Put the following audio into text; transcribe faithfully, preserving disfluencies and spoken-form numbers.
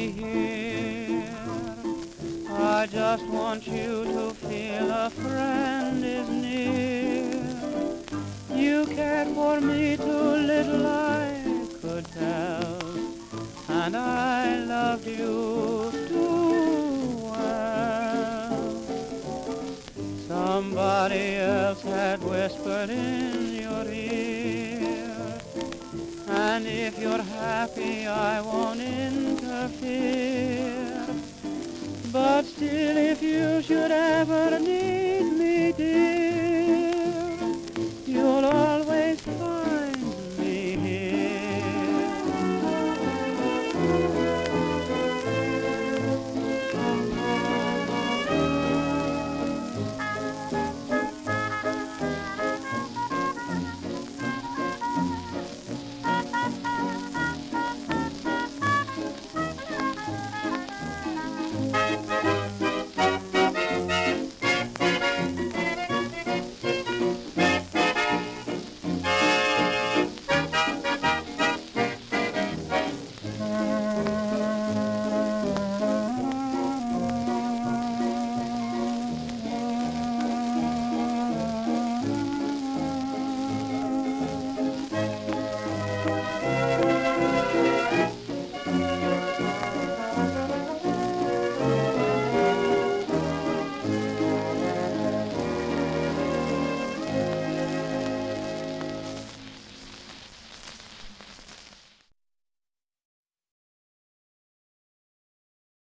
be here. I just want you to feel a friend is near. You cared for me too little I could tell, and I loved you too well. Somebody else had whispered in your ear, and if you're happy I won't interfere. But still, if you should ever need